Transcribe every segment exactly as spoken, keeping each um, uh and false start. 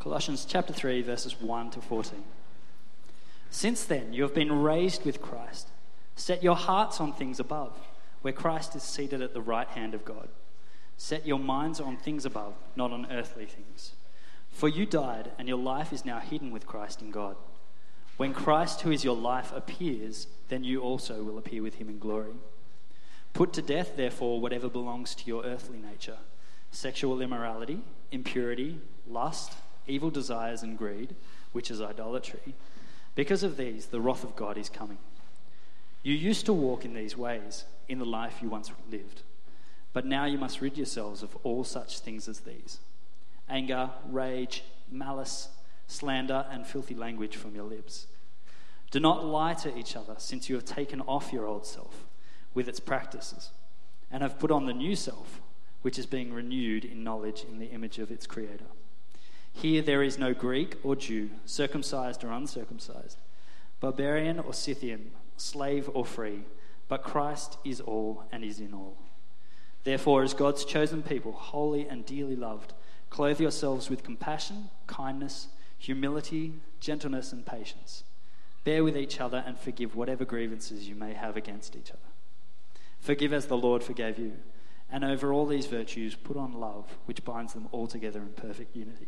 Colossians chapter three, verses one to fourteen. Since then, you have been raised with Christ. Set your hearts on things above, where Christ is seated at the right hand of God. Set your minds on things above, not on earthly things. For you died, and your life is now hidden with Christ in God. When Christ, who is your life, appears, then you also will appear with him in glory. Put to death, therefore, whatever belongs to your earthly nature: sexual immorality, impurity, lust, evil desires, and greed, which is idolatry. Because of these, the wrath of God is coming. You used to walk in these ways in the life you once lived, but now you must rid yourselves of all such things as these: anger, rage, malice, slander, and filthy language from your lips. Do not lie to each other, since you have taken off your old self with its practices, and have put on the new self, which is being renewed in knowledge in the image of its creator. Here there is no Greek or Jew, circumcised or uncircumcised, barbarian or Scythian, slave or free, but Christ is all and is in all. Therefore, as God's chosen people, holy and dearly loved, clothe yourselves with compassion, kindness, humility, gentleness, and patience. Bear with each other and forgive whatever grievances you may have against each other. Forgive as the Lord forgave you. And over all these virtues, put on love, which binds them all together in perfect unity.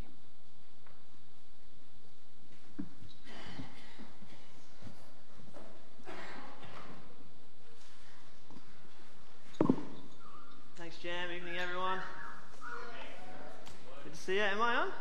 Thanks, Jam. Evening, everyone. Good to see you. Am I on?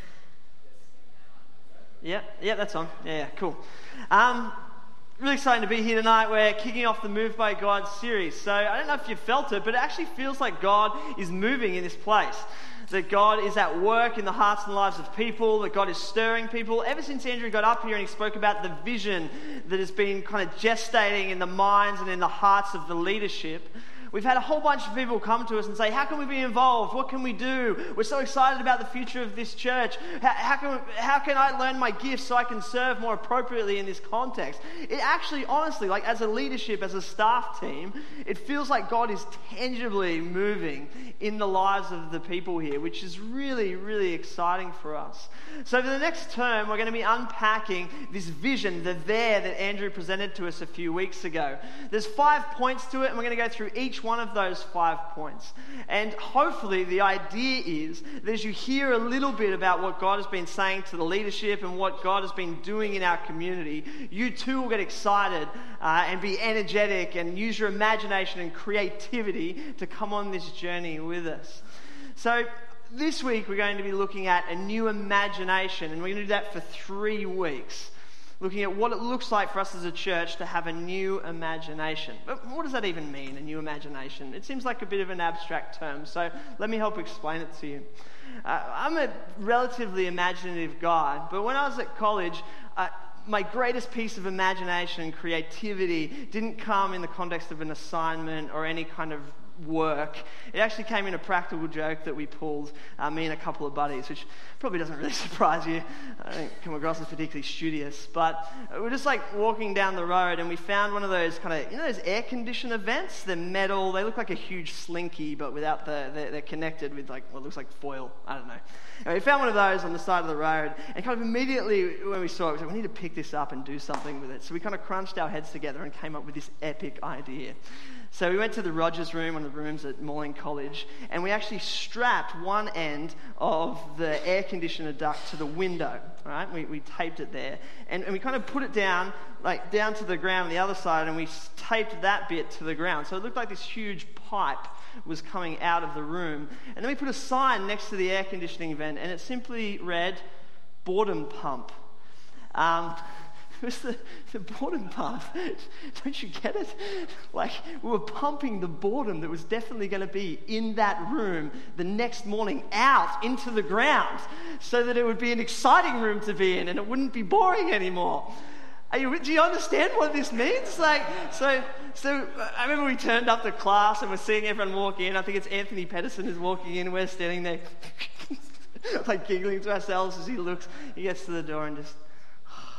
Yeah, yeah, that's on. Yeah, yeah, cool. Um, really exciting to be here tonight. We're kicking off the Moved by God series. So I don't know if you felt it, but it actually feels like God is moving in this place. That God is at work in the hearts and lives of people, that God is stirring people. Ever since Andrew got up here and he spoke about the vision that has been kind of gestating in the minds and in the hearts of the leadership, we've had a whole bunch of people come to us and say, how can we be involved? What can we do? We're so excited about the future of this church. How, how, can, how can I learn my gifts so I can serve more appropriately in this context? It actually, honestly, like as a leadership, as a staff team, it feels like God is tangibly moving in the lives of the people here, which is really, really exciting for us. So for the next term, we're going to be unpacking this vision, the there that Andrew presented to us a few weeks ago. There's five points to it, and we're going to go through each one of those five points. And hopefully the idea is that as you hear a little bit about what God has been saying to the leadership and what God has been doing in our community, you too will get excited uh, and be energetic and use your imagination and creativity to come on this journey with us. So this week we're going to be looking at a new imagination, and we're going to do that for three weeks. Looking at what it looks like for us as a church to have a new imagination. But what does that even mean, a new imagination? It seems like a bit of an abstract term, so let me help explain it to you. Uh, I'm a relatively imaginative guy, but when I was at college, uh, my greatest piece of imagination and creativity didn't come in the context of an assignment or any kind of work. It actually came in a practical joke that we pulled, uh, me and a couple of buddies, which probably doesn't really surprise you. I don't come across as particularly studious, but we're just like walking down the road and we found one of those kind of, you know, those air conditioner vents. They're metal. They look like a huge slinky, but without the, they're, they're connected with like what looks like foil. I don't know. And we found one of those on the side of the road, and kind of immediately when we saw it, we said, we need to pick this up and do something with it. So we kind of crunched our heads together and came up with this epic idea. So we went to the Rogers room, one of the rooms at Morling College, and we actually strapped one end of the air conditioner duct to the window, right? We, we taped it there, and, and we kind of put it down, like down to the ground on the other side, and we taped that bit to the ground. So it looked like this huge pipe was coming out of the room. And then we put a sign next to the air conditioning vent, and it simply read, boredom pump. Um... It was the, the boredom pump. Don't you get it? Like, we were pumping the boredom that was definitely going to be in that room the next morning out into the ground so that it would be an exciting room to be in and it wouldn't be boring anymore. Are you, do you understand what this means? Like, so, so I remember we turned up to class and we're seeing everyone walk in. I think it's Anthony Pedersen who's walking in. We're standing there like giggling to ourselves as he looks. He gets to the door and just...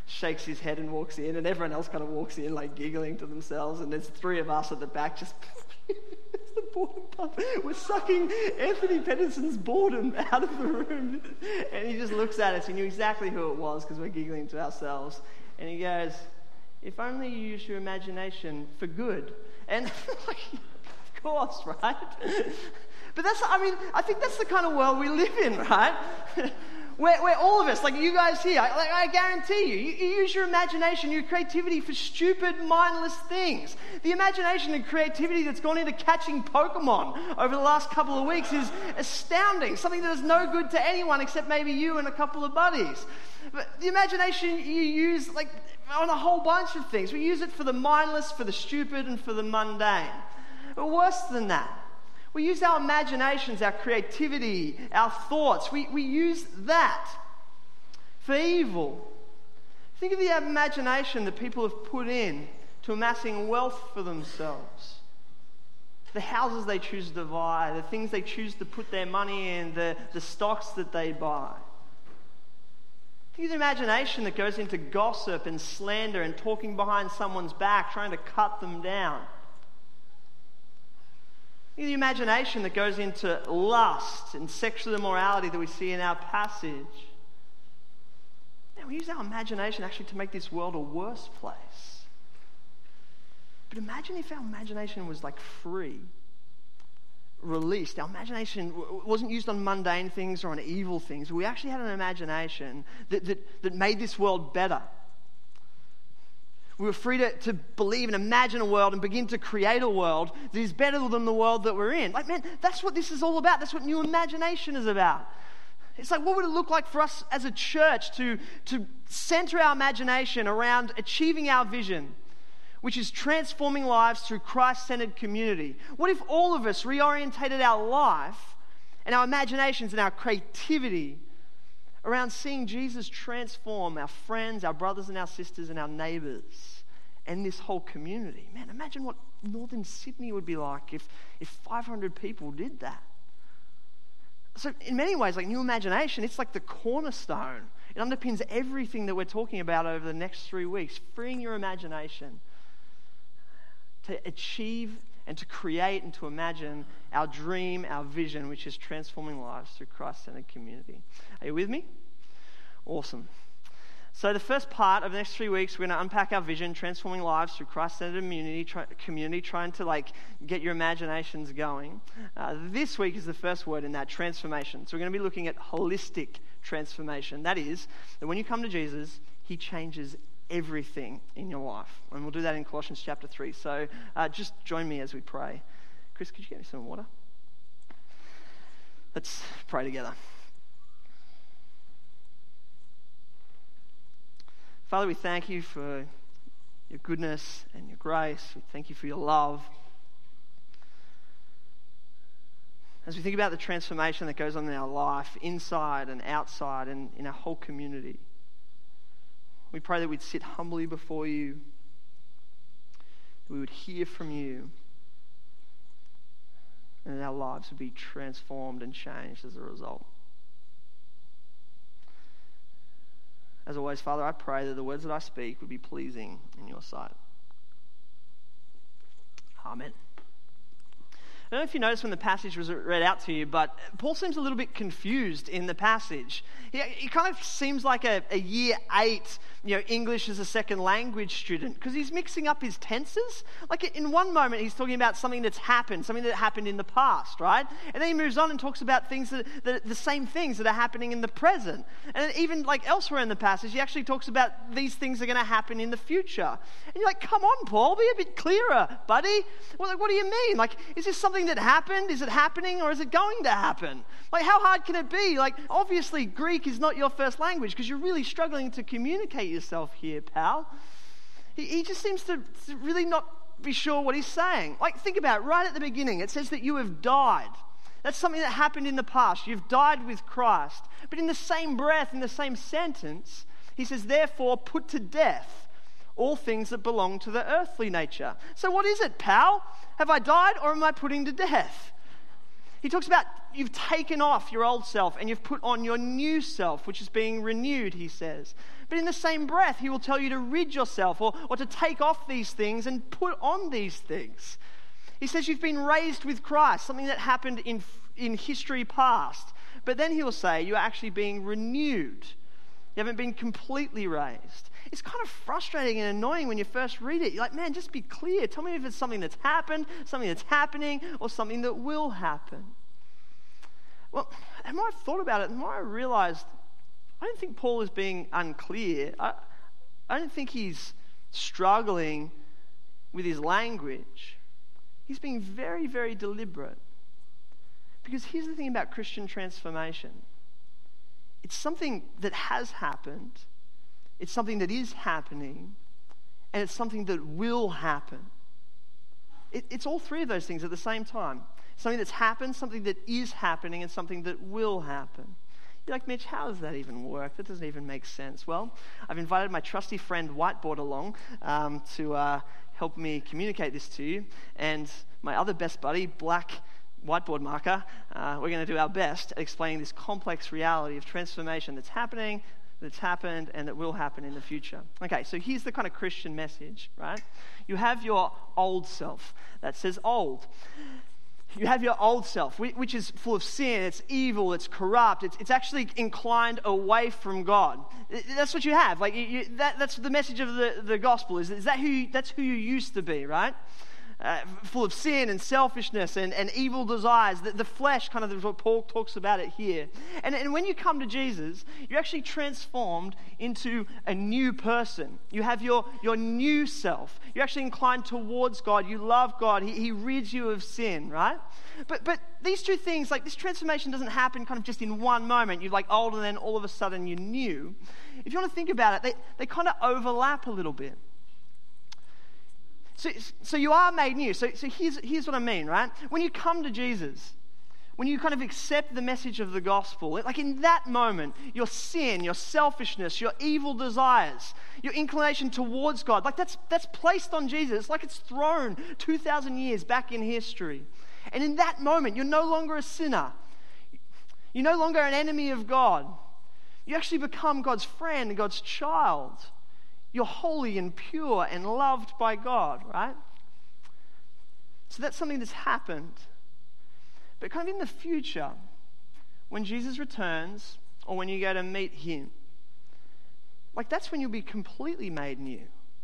shakes his head and walks in, and everyone else kind of walks in like giggling to themselves, and there's three of us at the back just it's the boredom pump. We're sucking Anthony Pedersen's boredom out of the room, and he just looks at us. He knew exactly who it was because we're giggling to ourselves, and he goes, "If only you use your imagination for good." And like, of course, right? But that's, I mean, I think that's the kind of world we live in, right? Where, where all of us, like you guys here, I, like, I guarantee you, you, you use your imagination, your creativity for stupid, mindless things. The imagination and creativity that's gone into catching Pokemon over the last couple of weeks is astounding. Something that is no good to anyone except maybe you and a couple of buddies. But the imagination you use, like, on a whole bunch of things. We use it for the mindless, for the stupid, and for the mundane. But worse than that, we use our imaginations, our creativity, our thoughts. We, we use that for evil. Think of the imagination that people have put in to amassing wealth for themselves. The houses they choose to buy, the things they choose to put their money in, the, the stocks that they buy. Think of the imagination that goes into gossip and slander and talking behind someone's back, trying to cut them down. Think of the imagination that goes into lust and sexual immorality that we see in our passage. Now, we use our imagination actually to make this world a worse place. But imagine if our imagination was like free, released. Our imagination wasn't used on mundane things or on evil things. We actually had an imagination that, that, that made this world better. We were free to, to believe and imagine a world and begin to create a world that is better than the world that we're in. Like, man, that's what this is all about. That's what new imagination is about. It's like, what would it look like for us as a church to, to center our imagination around achieving our vision, which is transforming lives through Christ-centered community? What if all of us reorientated our life and our imaginations and our creativity around seeing Jesus transform our friends, our brothers and our sisters and our neighbours and this whole community? Man, imagine what Northern Sydney would be like if, if five hundred people did that. So in many ways, like new imagination, it's like the cornerstone. It underpins everything that we're talking about over the next three weeks, freeing your imagination to achieve and to create and to imagine our dream, our vision, which is transforming lives through Christ-centered community. Are you with me? Awesome. So the first part of the next three weeks, we're going to unpack our vision, transforming lives through Christ-centered community, try, community, trying to like get your imaginations going. Uh, this week is the first word in that, transformation. So we're going to be looking at holistic transformation. That is, that when you come to Jesus, he changes everything in your life. And we'll do that in Colossians chapter three. So uh, just join me as we pray. Chris, could you get me some water? Let's pray together. Father, we thank you for your goodness and your grace. We thank you for your love. As we think about the transformation that goes on in our life, inside and outside and in our whole community, we pray that we'd sit humbly before you, that we would hear from you, and that our lives would be transformed and changed as a result. As always, Father, I pray that the words that I speak would be pleasing in your sight. Amen. I don't know if you noticed when the passage was read out to you, but Paul seems a little bit confused in the passage. He, he kind of seems like a, a year eight, you know, English as a second language student, because he's mixing up his tenses. Like in one moment, he's talking about something that's happened, something that happened in the past, right? And then he moves on and talks about things that, that the same things that are happening in the present. And then even like elsewhere in the passage, he actually talks about these things are going to happen in the future. And you're like, come on, Paul, be a bit clearer, buddy. Well, like, what do you mean? Like, is this something that happened? Is it happening, or is it going to happen? Like, how hard can it be? Like, obviously Greek is not your first language because you're really struggling to communicate yourself here, pal. He, he just seems to, to really not be sure what he's saying. Like, think about it. Right at the beginning, it says that you have died. That's something that happened in the past. You've died with Christ. But in the same breath, in the same sentence, he says, therefore, put to death all things that belong to the earthly nature. So what is it, pal? Have I died, or am I putting to death? He He talks about you've taken off your old self and you've put on your new self, which is being renewed, he says. But in the same breath, he will tell you to rid yourself or, or to take off these things and put on these things. He says you've been raised with Christ, something that happened in, in history past. But then he will say you're actually being renewed. You haven't been completely raised. It's kind of frustrating and annoying when you first read it. You're like, man, just be clear. Tell me if it's something that's happened, something that's happening, or something that will happen. Well, the more I've thought about it, the more I realized I don't think Paul is being unclear. I, I don't think he's struggling with his language. He's being very, very deliberate. Because here's the thing about Christian transformation. It's something that has happened, it's something that is happening, and it's something that will happen. It, it's all three of those things at the same time. Something that's happened, something that is happening, and something that will happen. You're like, Mitch, how does that even work? That doesn't even make sense. Well, I've invited my trusty friend Whiteboard along um, to uh, help me communicate this to you, and my other best buddy, Black Whiteboard Marker. Uh, we're going to do our best at explaining this complex reality of transformation that's happening, that's happened, and that will happen in the future. Okay, so here's the kind of Christian message, right? You have your old self. That says old. You have your old self, which is full of sin, it's evil, it's corrupt, it's, it's actually inclined away from God. That's what you have. Like you, you, that, that's the message of the, the gospel, is, is that who you, that's who you used to be, right? Uh, full of sin and selfishness and, and evil desires. The, the flesh kind of is what Paul talks about it here. And, and when you come to Jesus, you're actually transformed into a new person. You have your, your new self. You're actually inclined towards God. You love God. He, he rids you of sin, right? But but these two things, like this transformation doesn't happen kind of just in one moment. You're like old and then all of a sudden you're new. If you want to think about it, they, they kind of overlap a little bit. So, so you are made new. So, so here's, here's what I mean, right? When you come to Jesus, when you kind of accept the message of the gospel, like in that moment, your sin, your selfishness, your evil desires, your inclination towards God, like that's that's placed on Jesus. It's like it's thrown two thousand years back in history. And in that moment, you're no longer a sinner. You're no longer an enemy of God. You actually become God's friend, God's child. You're holy and pure and loved by God, right? So that's something that's happened. But kind of in the future, when Jesus returns or when you go to meet him, like that's when you'll be completely made new.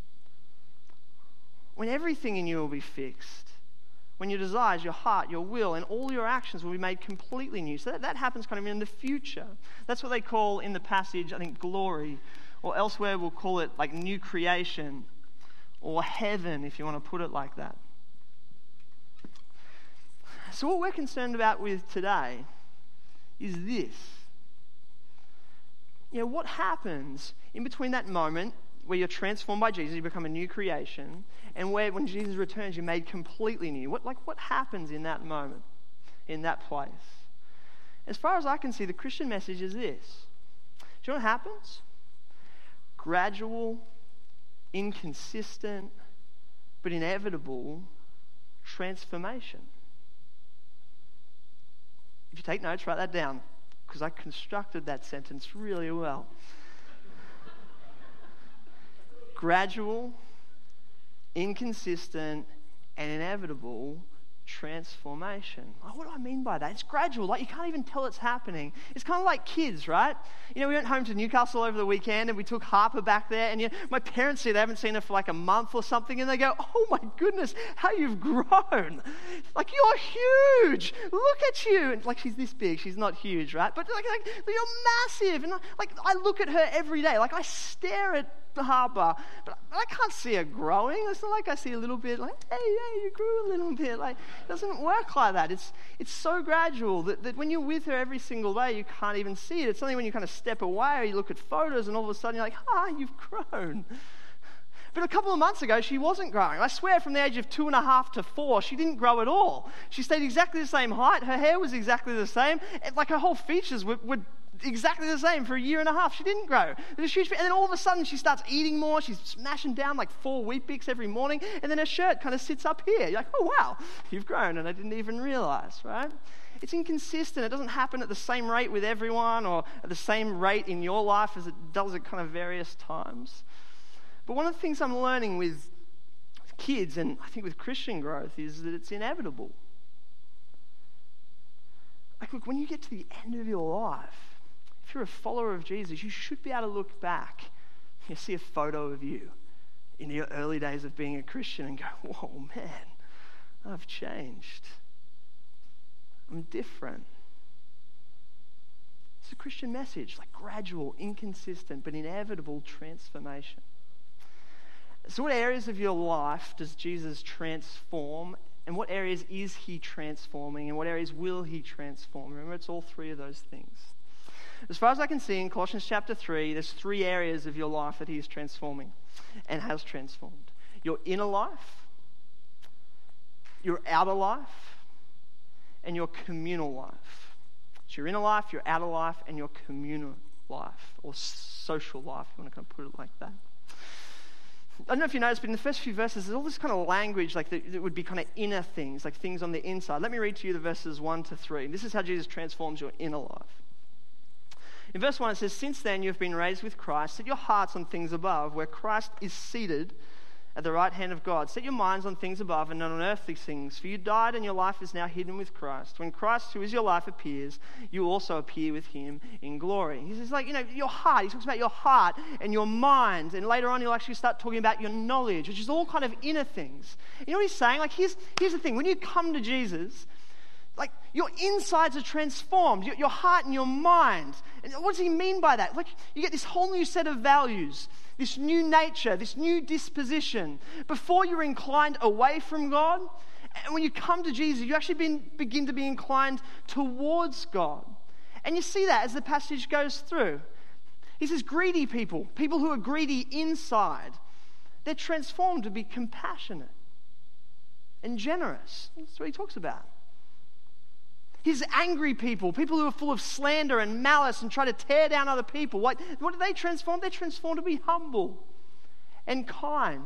When everything in you will be fixed. When your desires, your heart, your will, and all your actions will be made completely new. So that, that happens kind of in the future. That's what they call in the passage, I think, glory. Or elsewhere we'll call it like new creation or heaven, if you want to put it like that. So what we're concerned about with today is this. You know, what happens in between that moment where you're transformed by Jesus, you become a new creation, and where when Jesus returns, you're made completely new? What, like, what happens in that moment, in that place? As far as I can see, the Christian message is this. Do you know what happens? Gradual, inconsistent, but inevitable transformation. If you take notes, write that down, because I constructed that sentence really well. Gradual, inconsistent, and inevitable transformation. Oh, what do I mean by that? It's gradual. Like you can't even tell it's happening. It's kind of like kids, right? You know, we went home to Newcastle over the weekend and we took Harper back there, and you know, my parents say they haven't seen her for like a month or something, and they go, "Oh my goodness, how you've grown! Like you're huge. Look at you!" And like she's this big. She's not huge, right? But like, like you're massive. And like I look at her every day. Like I stare at Harper, but I can't see her growing. It's not like I see a little bit like, hey, hey, you grew a little bit. Like, it doesn't work like that. It's it's so gradual that, that when you're with her every single day, you can't even see it. It's only when you kind of step away or you look at photos and all of a sudden you're like, ah, you've grown. But a couple of months ago, she wasn't growing. I swear from the age of two and a half to four, she didn't grow at all. She stayed exactly the same height. Her hair was exactly the same. Like her whole features were, were exactly the same for a year and a half. She didn't grow. It was huge. And then all of a sudden she starts eating more. She's smashing down like four Weet-Bix every morning. And then her shirt kind of sits up here. You're like, oh, wow, you've grown. And I didn't even realize, right? It's inconsistent. It doesn't happen at the same rate with everyone or at the same rate in your life as it does at kind of various times. But one of the things I'm learning with kids, and I think with Christian growth, is that it's inevitable. Like, look, when you get to the end of your life, if you're a follower of Jesus, you should be able to look back. You see a photo of you in your early days of being a Christian and go, whoa, man, I've changed. I'm different. It's a Christian message, like gradual, inconsistent, but inevitable transformation. So what areas of your life does Jesus transform? And what areas is he transforming? And what areas will he transform? Remember, it's all three of those things. As far as I can see in Colossians chapter three, there's three areas of your life that he is transforming and has transformed. Your inner life, your outer life, and your communal life. It's your inner life, your outer life, and your communal life, or social life, if you want to kind of put it like that. I don't know if you noticed, but in the first few verses, there's all this kind of language like that, that would be kind of inner things, like things on the inside. Let me read to you the verses one to three. This is how Jesus transforms your inner life. In verse one, it says, "Since then you have been raised with Christ, set your hearts on things above, where Christ is seated at the right hand of God. Set your minds on things above and not on earthly things. For you died and your life is now hidden with Christ. When Christ, who is your life, appears, you will also appear with him in glory." He says, like, you know, your heart. He talks about your heart and your mind. And later on, he'll actually start talking about your knowledge, which is all kind of inner things. You know what he's saying? Like, here's, here's the thing. When you come to Jesus, like, your insides are transformed, your, your heart and your mind. And what does he mean by that? Like, you get this whole new set of values, this new nature, this new disposition. Before you were inclined away from God, and when you come to Jesus, you actually been, begin to be inclined towards God. And you see that as the passage goes through. He says greedy people, people who are greedy inside, they're transformed to be compassionate and generous. That's what he talks about. His angry people, people who are full of slander and malice and try to tear down other people. What, what do they transform? They're transformed to be humble and kind.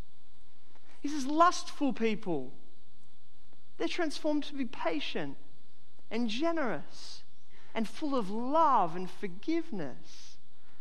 He says lustful people, they're transformed to be patient and generous and full of love and forgiveness.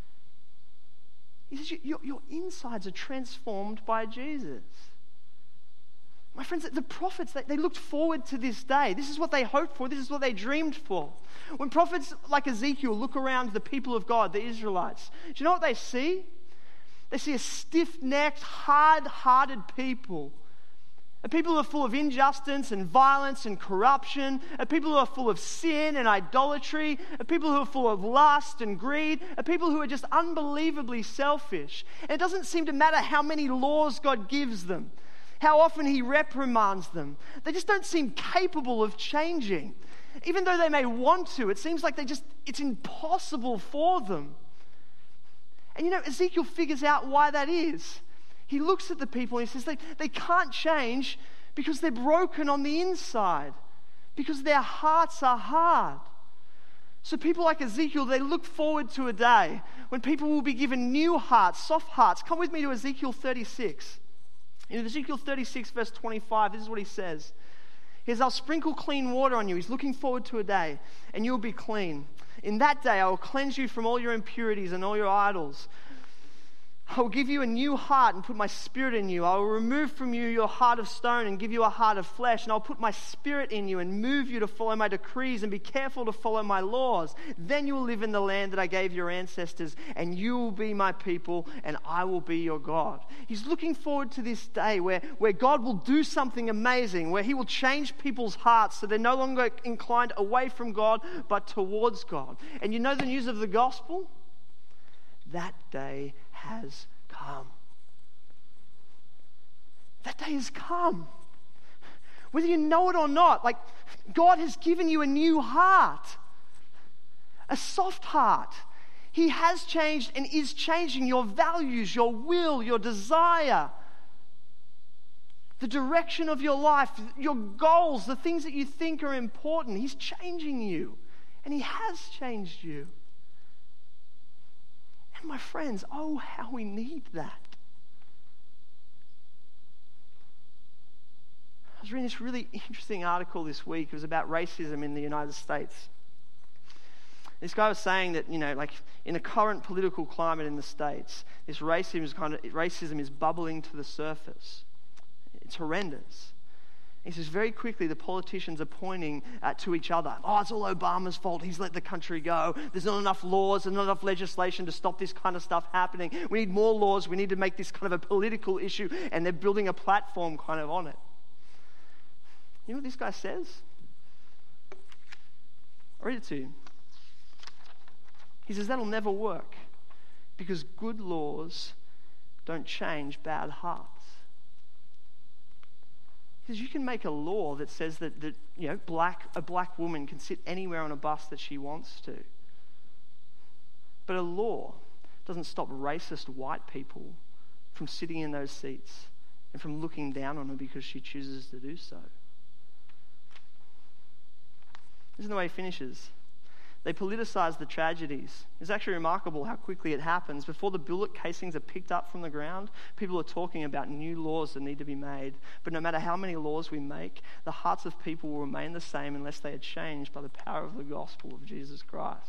He says your, your insides are transformed by Jesus. My friends, the prophets, they looked forward to this day. This is what they hoped for. This is what they dreamed for. When prophets like Ezekiel look around the people of God, the Israelites, do you know what they see? They see a stiff-necked, hard-hearted people. A people who are full of injustice and violence and corruption. A people who are full of sin and idolatry. A people who are full of lust and greed. A people who are just unbelievably selfish. And it doesn't seem to matter how many laws God gives them, how often he reprimands them. They just don't seem capable of changing. Even though they may want to, it seems like they just, it's impossible for them. And you know, Ezekiel figures out why that is. He looks at the people and he says they, they can't change because they're broken on the inside, because their hearts are hard. So people like Ezekiel, they look forward to a day when people will be given new hearts, soft hearts. Come with me to Ezekiel thirty-six. In Ezekiel thirty-six, verse twenty-five, this is what he says. He says, "I'll sprinkle clean water on you." He's looking forward to a day, and you'll be clean. "In that day, I will cleanse you from all your impurities and all your idols. I will give you a new heart and put my spirit in you. I will remove from you your heart of stone and give you a heart of flesh. And I'll put my spirit in you and move you to follow my decrees and be careful to follow my laws. Then you will live in the land that I gave your ancestors, and you will be my people, and I will be your God." He's looking forward to this day where, where God will do something amazing, where he will change people's hearts so they're no longer inclined away from God, but towards God. And you know the news of the gospel? That day has come. That day has come. Whether you know it or not, like, God has given you a new heart, a soft heart. He has changed and is changing your values, your will, your desire, the direction of your life, your goals, the things that you think are important. He's changing you, and he has changed you. And my friends, oh, how we need that. I was reading this really interesting article this week. It was about racism in the United States. This guy was saying that, you know, like in the current political climate in the States, this racism is kind of racism is bubbling to the surface. It's horrendous. He says very quickly the politicians are pointing uh, to each other. Oh, it's all Obama's fault. He's let the country go. There's not enough laws and not enough legislation to stop this kind of stuff happening. We need more laws. We need to make this kind of a political issue. And they're building a platform kind of on it. You know what this guy says? I'll read it to you. He says that'll never work because good laws don't change bad hearts. He says you can make a law that says that, that you know black a black woman can sit anywhere on a bus that she wants to. But a law doesn't stop racist white people from sitting in those seats and from looking down on her because she chooses to do so. Isn't the way he finishes? They politicize the tragedies. It's actually remarkable how quickly it happens. Before the bullet casings are picked up from the ground, people are talking about new laws that need to be made. But no matter how many laws we make, the hearts of people will remain the same unless they are changed by the power of the gospel of Jesus Christ.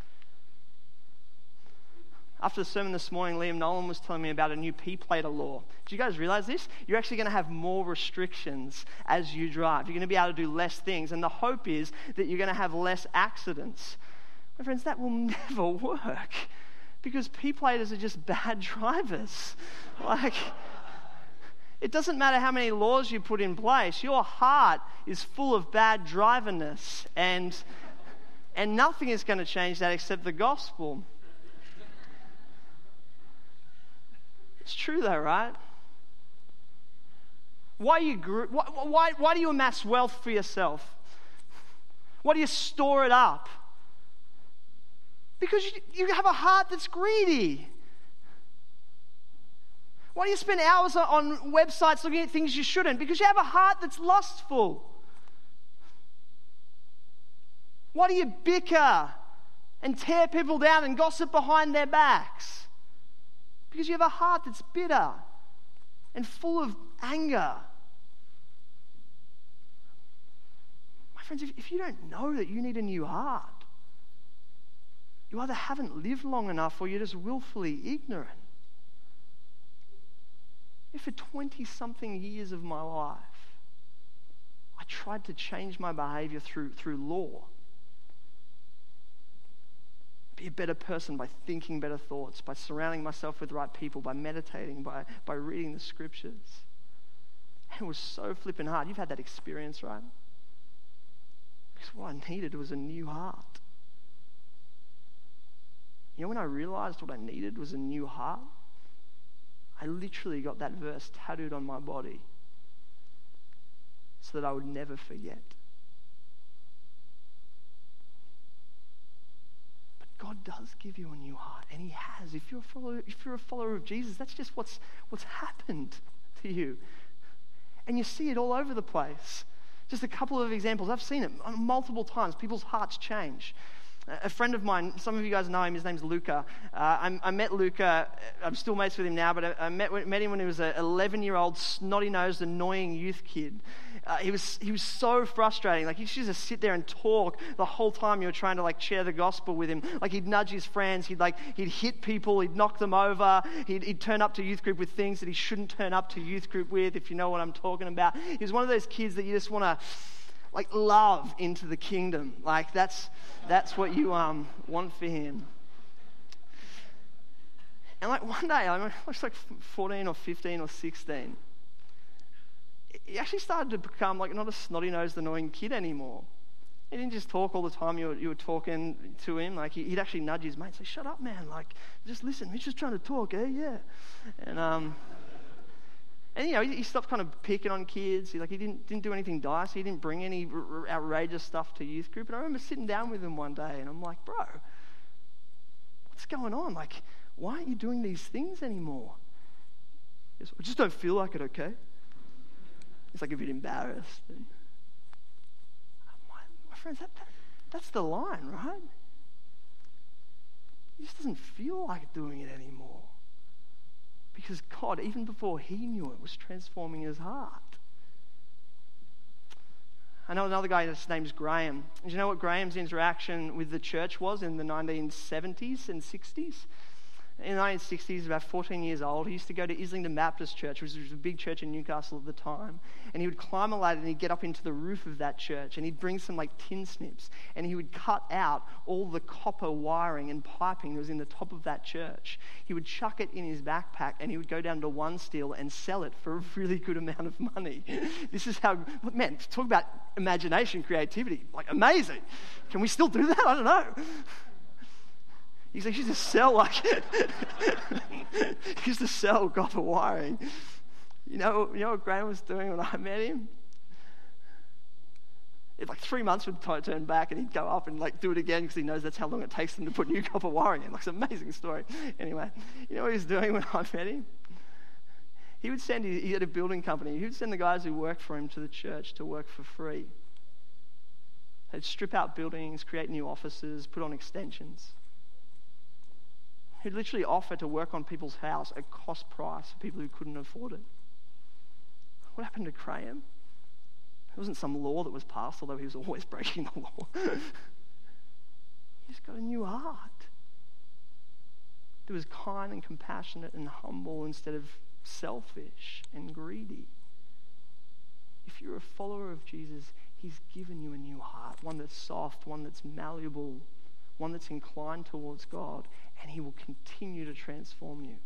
After the sermon this morning, Liam Nolan was telling me about a new P-plater law. Do you guys realize this? You're actually going to have more restrictions as you drive. You're going to be able to do less things. And the hope is that you're going to have less accidents. My friends, that will never work. Because P-platers are just bad drivers. Like, it doesn't matter how many laws you put in place. Your heart is full of bad driverness. And, and nothing is going to change that except the gospel. It's true though, right? Why, you grew, why, why, why do you amass wealth for yourself? Why do you store it up? Because you, you have a heart that's greedy. Why do you spend hours on, on websites looking at things you shouldn't? Because you have a heart that's lustful. Why do you bicker and tear people down and gossip behind their backs? Because you have a heart that's bitter and full of anger. My friends, if, if you don't know that you need a new heart, you either haven't lived long enough or you're just willfully ignorant. If for twenty-something years of my life, I tried to change my behavior through, through law, be a better person by thinking better thoughts, by surrounding myself with the right people, by meditating, by, by reading the scriptures. And it was so flipping hard. You've had that experience, right? Because what I needed was a new heart. You know when I realized what I needed was a new heart? I literally got that verse tattooed on my body so that I would never forget. God does give you a new heart, and He has. If you're a follower, if you're a follower of Jesus, that's just what's what's happened to you, and you see it all over the place. Just a couple of examples. I've seen it multiple times. People's hearts change. A friend of mine, some of you guys know him, his name's Luca. Uh, I, I met Luca, I'm still mates with him now, but I, I met, met him when he was an eleven-year-old, snotty-nosed, annoying youth kid. Uh, he was he was so frustrating. Like, he used to just sit there and talk the whole time you were trying to, like, share the gospel with him. Like, he'd nudge his friends, he'd, like, he'd hit people, he'd knock them over, he'd, he'd turn up to youth group with things that he shouldn't turn up to youth group with, if you know what I'm talking about. He was one of those kids that you just want to, like, love into the kingdom. Like, that's that's what you um want for him. And, like, one day, I was like fourteen or fifteen or sixteen. He actually started to become, like, not a snotty-nosed, annoying kid anymore. He didn't just talk all the time you were, you were talking to him. Like, he, he'd actually nudge his mate and say, "Shut up, man. Like, just listen. We're just trying to talk, eh? Yeah." And, um... And, you know, he, he stopped kind of picking on kids. He, like, he didn't didn't do anything dicey. He didn't bring any r- r- outrageous stuff to youth group. And I remember sitting down with him one day, and I'm like, "Bro, what's going on? Like, why aren't you doing these things anymore?" He goes, "I just don't feel like it, okay?" He's like a bit embarrassed. And my, my friends, that, that that's the line, right? He just doesn't feel like doing it anymore. Because God, even before he knew it, was transforming his heart. I know another guy, his name's Graham. Do you know what Graham's interaction with the church was in the nineteen seventies and sixties? In the nineteen sixties, about fourteen years old, he used to go to Islington Baptist Church, which was a big church in Newcastle at the time. And he would climb a ladder and he'd get up into the roof of that church and he'd bring some like tin snips and he would cut out all the copper wiring and piping that was in the top of that church. He would chuck it in his backpack and he would go down to One Steel and sell it for a really good amount of money. This is how, man, talk about imagination, creativity, like amazing. Can we still do that? I don't know. He's like, he used to sell like, he used to sell copper wiring. You know, you know what Graham was doing when I met him? It, like three months would t- turn back and he'd go up and like do it again because he knows that's how long it takes them to put new copper wiring in. Like, it's an amazing story. Anyway, you know what he was doing when I met him? He would send, he had a building company, he would send the guys who worked for him to the church to work for free. They'd strip out buildings, create new offices, put on extensions. He'd literally offer to work on people's house at cost price for people who couldn't afford it. What happened to Graham? There wasn't some law that was passed, although he was always breaking the law. He's got a new heart. That was kind and compassionate and humble instead of selfish and greedy. If you're a follower of Jesus, he's given you a new heart, one that's soft, one that's malleable, one that's inclined towards God, and he will continue to transform you.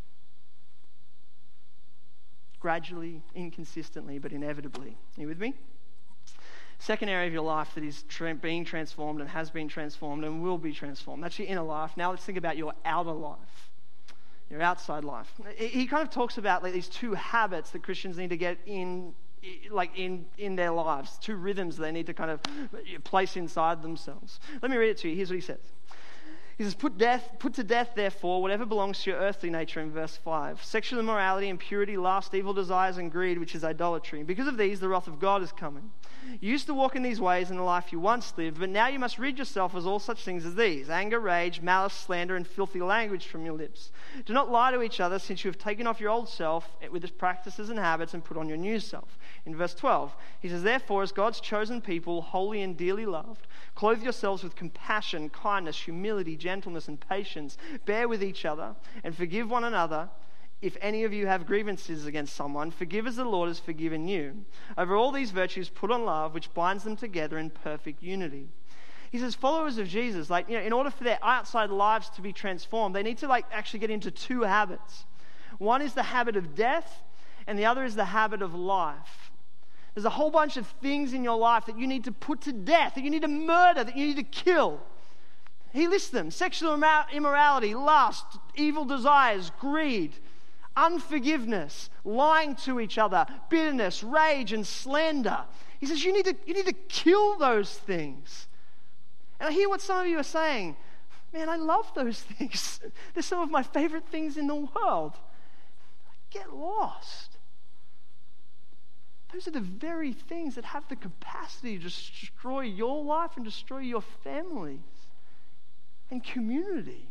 Gradually, inconsistently, but inevitably. Are you with me? Second area of your life that is tra- being transformed and has been transformed and will be transformed. That's your inner life. Now let's think about your outer life, your outside life. He kind of talks about like these two habits that Christians need to get in like in, in their lives, two rhythms they need to kind of place inside themselves. Let me read it to you. Here's what he says. He says, put death, put to death, therefore, whatever belongs to your earthly nature in verse five. Sexual immorality, impurity, lust, evil desires, and greed, which is idolatry. And because of these, the wrath of God is coming. You used to walk in these ways in the life you once lived, but now you must rid yourself of all such things as these: anger, rage, malice, slander, and filthy language from your lips. Do not lie to each other, since you have taken off your old self with its practices and habits and put on your new self. In verse twelve, he says, therefore, as God's chosen people, holy and dearly loved, clothe yourselves with compassion, kindness, humility, gentleness, and patience. Bear with each other and forgive one another. If any of you have grievances against someone, forgive as the Lord has forgiven you. Over all these virtues, put on love, which binds them together in perfect unity. He says, followers of Jesus, like, you know, in order for their outside lives to be transformed, they need to like actually get into two habits. One is the habit of death, and the other is the habit of life. There's a whole bunch of things in your life that you need to put to death, that you need to murder, that you need to kill. He lists them: sexual immorality, lust, evil desires, greed, unforgiveness, lying to each other, bitterness, rage, and slander. He says you need to, you need to kill those things. And I hear what some of you are saying. Man, I love those things. They're some of my favorite things in the world. Get lost. Those are the very things that have the capacity to destroy your life and destroy your families and community.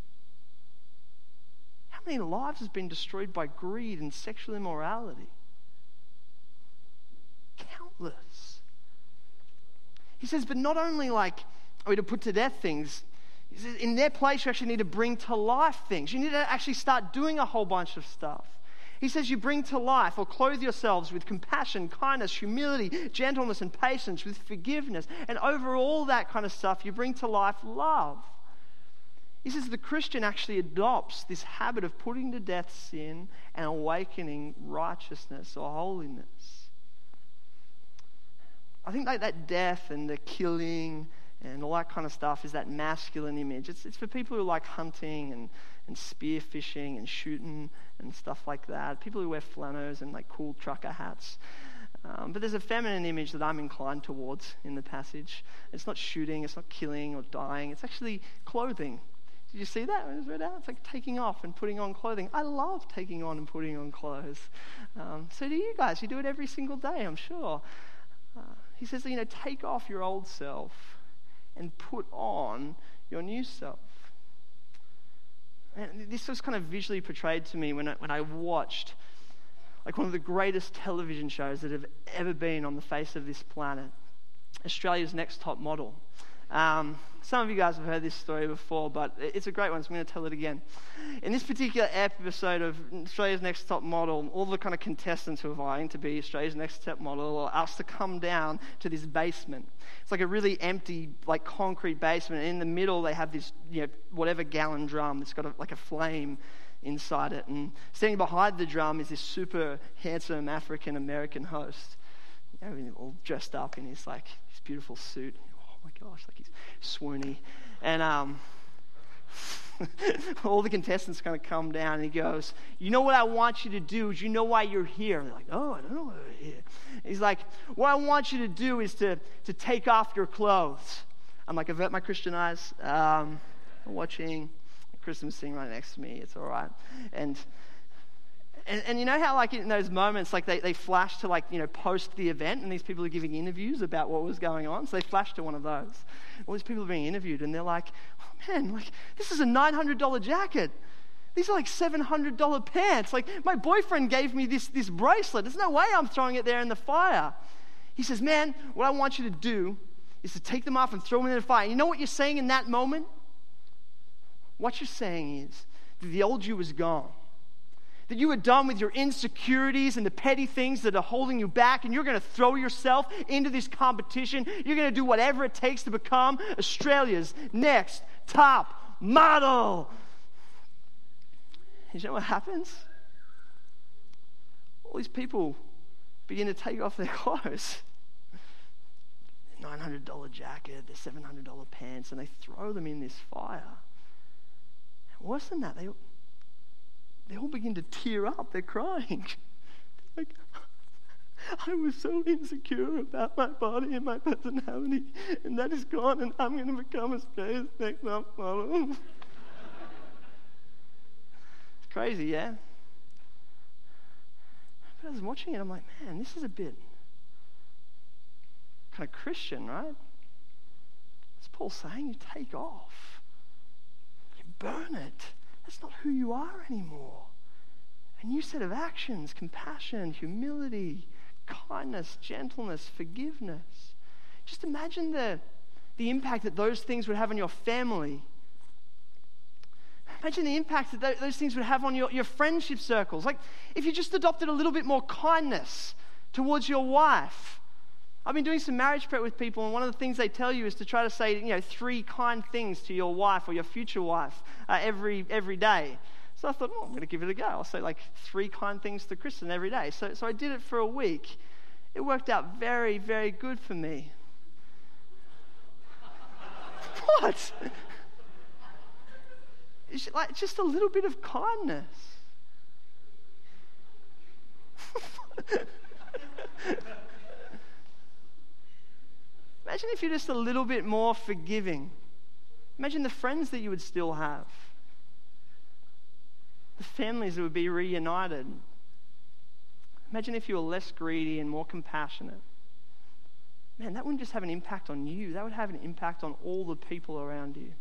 How many lives has been destroyed by greed and sexual immorality? Countless. He says, but not only like are we to put to death things, he says in their place you actually need to bring to life things. You need to actually start doing a whole bunch of stuff. He says you bring to life or clothe yourselves with compassion, kindness, humility, gentleness, and patience, with forgiveness. And over all that kind of stuff, you bring to life love. He says the Christian actually adopts this habit of putting to death sin and awakening righteousness or holiness. I think like that death and the killing and all that kind of stuff is that masculine image. It's, it's for people who like hunting and, and spear fishing and shooting and stuff like that. People who wear flannels and like cool trucker hats. Um, but there's a feminine image that I'm inclined towards in the passage. It's not shooting, it's not killing or dying. It's actually clothing. Did you see that when it was read out? It's like taking off and putting on clothing. I love taking on and putting on clothes. Um, so do you guys. You do it every single day, I'm sure. Uh, he says, you know, take off your old self and put on your new self. And this was kind of visually portrayed to me when I, when I watched like one of the greatest television shows that have ever been on the face of this planet. Australia's Next Top Model. Um, some of you guys have heard this story before, but it's a great one, so I'm going to tell it again. In this particular episode of Australia's Next Top Model, all the kind of contestants who are vying to be Australia's Next Top Model are asked to come down to this basement. It's like a really empty, like concrete basement, and in the middle they have this, you know, whatever gallon drum that's got a, like a flame inside it, and standing behind the drum is this super handsome African American host, you know, all dressed up in his like his beautiful suit. Oh my gosh, like he's swoony, and um, all the contestants kind of come down, and he goes, "You know what I want you to do? Do you know why you're here?" And they're like, "Oh, I don't know why we're here." And he's like, "What I want you to do is to to take off your clothes." I'm like, avert my Christian eyes. Um, I'm watching. Kristen's sitting right next to me. It's all right. And, and and you know how like in those moments, like they, they flash to like, you know, post the event, and these people are giving interviews about what was going on. So they flash to one of those. All these people are being interviewed, and they're like, "Oh man, like this is a nine hundred dollars jacket. These are like seven hundred dollars pants. Like my boyfriend gave me this, this bracelet. There's no way I'm throwing it there in the fire." He says, "Man, what I want you to do is to take them off and throw them in the fire." And you know what you're saying in that moment? What you're saying is that the old you is gone. That you are done with your insecurities and the petty things that are holding you back, and you're going to throw yourself into this competition. You're going to do whatever it takes to become Australia's next top model. You know what happens? All these people begin to take off their clothes. Their nine hundred dollars jacket, their seven hundred dollars pants, and they throw them in this fire. Worse than that, they, they all begin to tear up. They're crying. Like, I was so insecure about my body and my personality, and that is gone, and I'm going to become Australia's next top model. It's crazy, yeah? But I was watching it, I'm like, man, this is a bit kind of Christian, right? What's Paul saying? You take off. Burn it. That's not who you are anymore. A new set of actions, compassion, humility, kindness, gentleness, forgiveness. Just imagine the, the impact that those things would have on your family. Imagine the impact that th- those things would have on your, your friendship circles. Like if you just adopted a little bit more kindness towards your wife. I've been doing some marriage prep with people, and one of the things they tell you is to try to say, you know, three kind things to your wife or your future wife uh, every every day. So I thought, oh, I'm going to give it a go. I'll say like three kind things to Kristen every day. So so I did it for a week. It worked out very, very good for me. What? It's like just a little bit of kindness. Imagine if you're just a little bit more forgiving. Imagine the friends that you would still have. The families that would be reunited. Imagine if you were less greedy and more compassionate. Man, that wouldn't just have an impact on you. That would have an impact on all the people around you.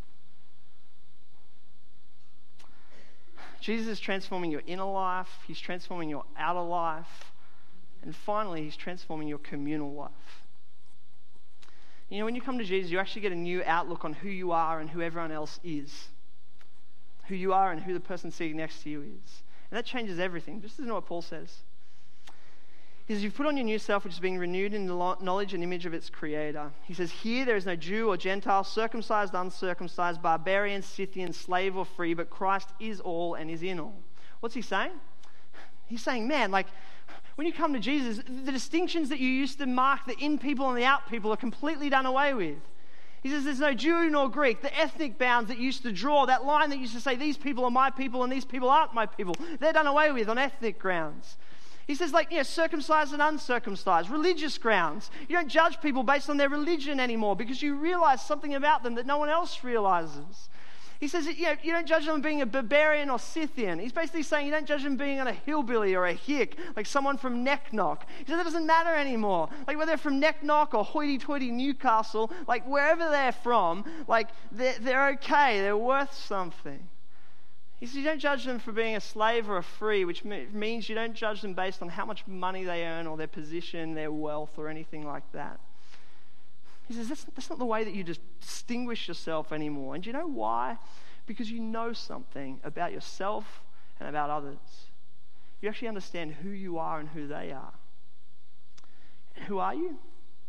Jesus is transforming your inner life. He's transforming your outer life. And finally, he's transforming your communal life. You know, when you come to Jesus, you actually get a new outlook on who you are and who everyone else is. Who you are and who the person sitting next to you is. And that changes everything. Just listen to what Paul says. He says, you've put on your new self, which is being renewed in the knowledge and image of its creator. He says, here there is no Jew or Gentile, circumcised, uncircumcised, barbarian, Scythian, slave or free, but Christ is all and is in all. What's he saying? He's saying, man, like, when you come to Jesus, the distinctions that you used to mark the in people and the out people are completely done away with. He says there's no Jew nor Greek. The ethnic bounds that used to draw, that line that used to say these people are my people and these people aren't my people, they're done away with on ethnic grounds. He says, like, you know, circumcised and uncircumcised, religious grounds. You don't judge people based on their religion anymore because you realize something about them that no one else realizes. He says, you know, you don't judge them being a barbarian or Scythian. He's basically saying you don't judge them being a hillbilly or a hick, like someone from Necknock. He says that doesn't matter anymore. Like whether they're from Necknock or hoity-toity Newcastle, like wherever they're from, like they're, they're okay, they're worth something. He says you don't judge them for being a slave or a free, which means you don't judge them based on how much money they earn or their position, their wealth, or anything like that. He says that's, that's not the way that you just distinguish yourself anymore. And do you know why? Because you know something about yourself and about others. You actually understand who you are and who they are. And who are you?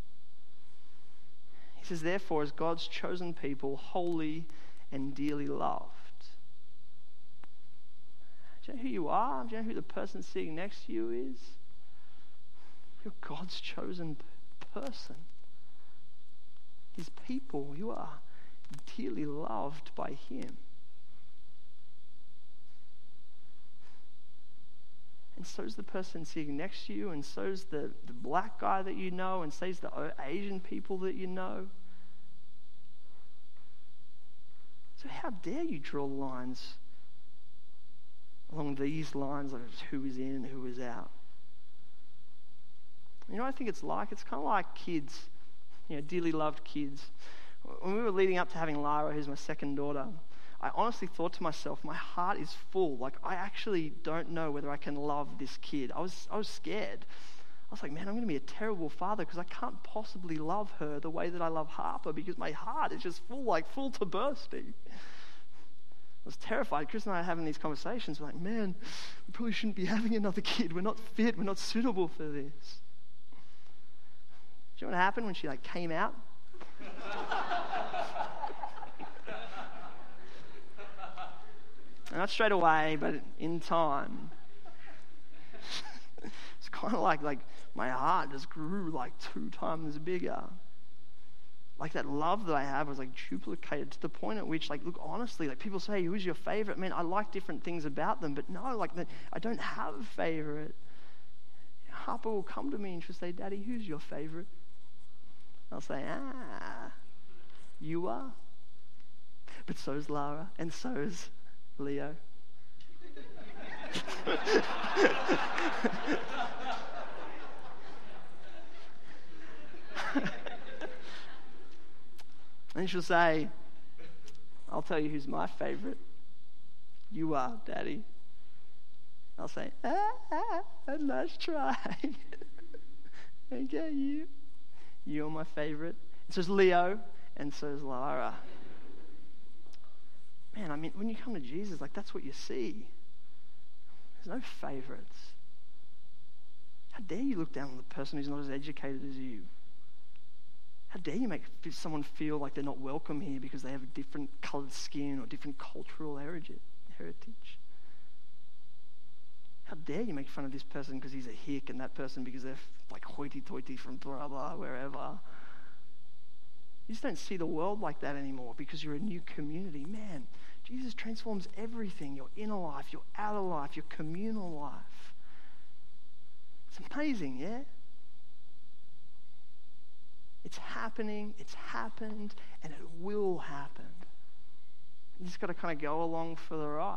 He says, therefore, as God's chosen people, holy and dearly loved. Do you know who you are? Do you know who the person sitting next to you is? You're God's chosen person. His people. You are dearly loved by Him. And so's the person sitting next to you, and so's the, the black guy that you know, and so's the Asian people that you know. So how dare you draw lines along these lines of who is in and who is out? You know what I think it's like? It's kind of like kids, you know, dearly loved kids. When we were leading up to having Lara, who's my second daughter, I honestly thought to myself, my heart is full. Like, I actually don't know whether I can love this kid. I was, I was scared. I was like, man, I'm going to be a terrible father because I can't possibly love her the way that I love Harper because my heart is just full, like full to bursting. I was terrified. Chris and I are having these conversations. We're like, man, we probably shouldn't be having another kid. We're not fit. We're not suitable for this. Do you know what happened when she like came out? Not straight away, but in time. It's kind of like like my heart just grew like two times bigger. Like that love that I have was like duplicated to the point at which, like, look, honestly, like people say, who's your favorite? Man, I like different things about them, but no, like the, I don't have a favorite. Harper will come to me and she'll say, Daddy, who's your favorite? I'll say, ah, you are. But so's Lara, and so's Leo. And she'll say, I'll tell you who's my favorite. You are, Daddy. I'll say, ah, ah nice try. Okay, you. You're my favorite. And so's Leo, and so's Lara. Man, I mean, when you come to Jesus, like, that's what you see. There's no favorites. How dare you look down on the person who's not as educated as you? How dare you make someone feel like they're not welcome here because they have a different coloured skin or different cultural heritage? How dare you make fun of this person because he's a hick and that person because they're like hoity-toity from blah, blah, wherever. You just don't see the world like that anymore because you're a new community. Man, Jesus transforms everything, your inner life, your outer life, your communal life. It's amazing, yeah? It's happening, it's happened, and it will happen. You just got to kind of go along for the ride.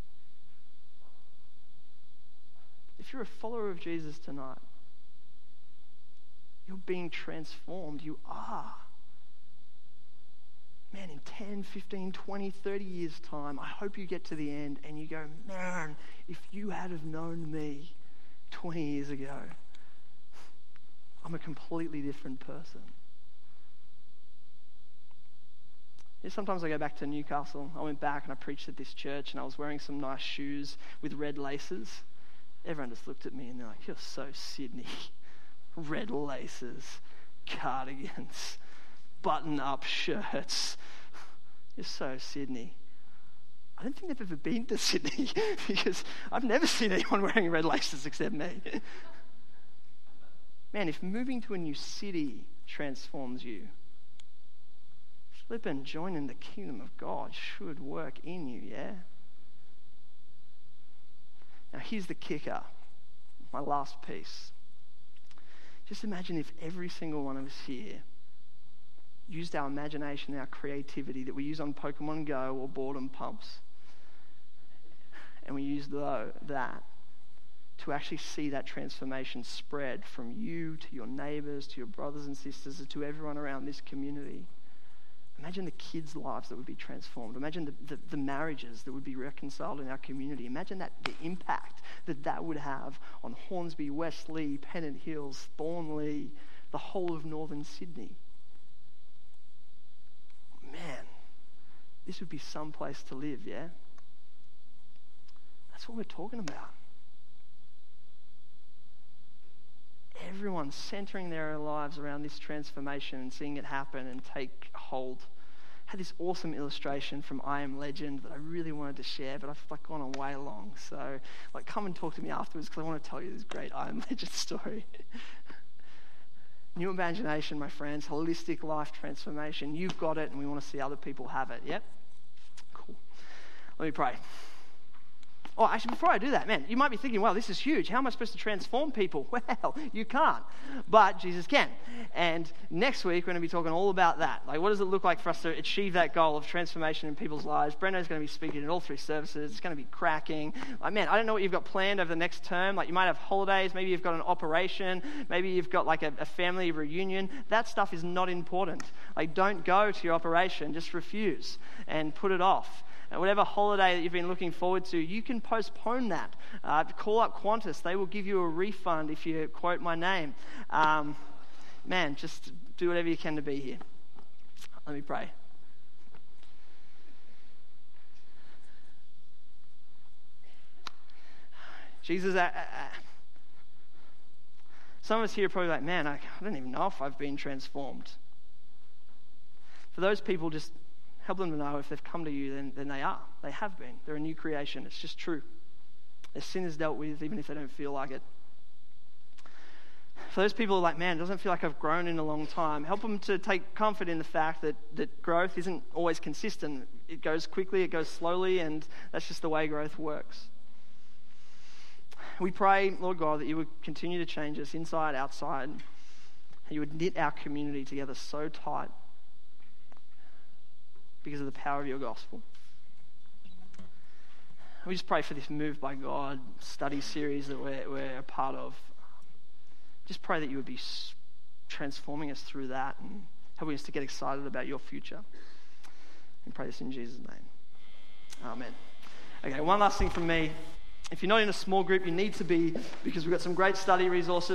If you're a follower of Jesus tonight, you're being transformed. You are. Man, in ten, fifteen, twenty, thirty years' time, I hope you get to the end and you go, man, if you had have known me twenty years ago, I'm a completely different person. Yeah, sometimes I go back to Newcastle. I went back and I preached at this church and I was wearing some nice shoes with red laces. Everyone just looked at me and they're like, you're so Sydney. Red laces, cardigans, button-up shirts. You're so Sydney. I don't think they've ever been to Sydney because I've never seen anyone wearing red laces except me. Man, if moving to a new city transforms you, flipping joining the kingdom of God should work in you, yeah? Now here's the kicker, my last piece. Just imagine if every single one of us here used our imagination, our creativity that we use on Pokemon Go or boredom pumps, and we used that to actually see that transformation spread from you to your neighbours, to your brothers and sisters, to everyone around this community. Imagine the kids' lives that would be transformed. Imagine the, the, the marriages that would be reconciled in our community. Imagine that the impact that that would have on Hornsby, Westleigh, Pennant Hills, Thornley, the whole of northern Sydney. Man, this would be some place to live, yeah? That's what we're talking about. Everyone centering their lives around this transformation and seeing it happen and take hold. I had this awesome illustration from I Am Legend that I really wanted to share, but I've like gone on way long. So like come and talk to me afterwards because I want to tell you this great I Am Legend story. New imagination, my friends, holistic life transformation. You've got it and we want to see other people have it. Yep? Cool. Let me pray. Oh, actually, before I do that, man, you might be thinking, well, this is huge. How am I supposed to transform people? Well, you can't, but Jesus can. And next week, we're going to be talking all about that. Like, what does it look like for us to achieve that goal of transformation in people's lives? Brendo's going to be speaking in all three services. It's going to be cracking. Like, man, I don't know what you've got planned over the next term. Like, you might have holidays. Maybe you've got an operation. Maybe you've got, like, a, a family reunion. That stuff is not important. Like, don't go to your operation. Just refuse and put it off. And whatever holiday that you've been looking forward to, you can postpone that. Uh, call up Qantas. They will give you a refund if you quote my name. Um, man, just do whatever you can to be here. Let me pray. Jesus, uh, uh, some of us here are probably like, man, I, I don't even know if I've been transformed. For those people, just help them to know if they've come to you, then, then they are. They have been. They're a new creation. It's just true. Their sin is dealt with, even if they don't feel like it. For those people who are like, man, it doesn't feel like I've grown in a long time, help them to take comfort in the fact that, that growth isn't always consistent. It goes quickly, it goes slowly, and that's just the way growth works. We pray, Lord God, that you would continue to change us inside, outside. You would knit our community together so tight because of the power of your gospel. We just pray for this Move by God study series that we're, we're a part of. Just pray that you would be transforming us through that and helping us to get excited about your future. We pray this in Jesus' name. Amen. Okay, one last thing from me. If you're not in a small group, you need to be, because we've got some great study resources.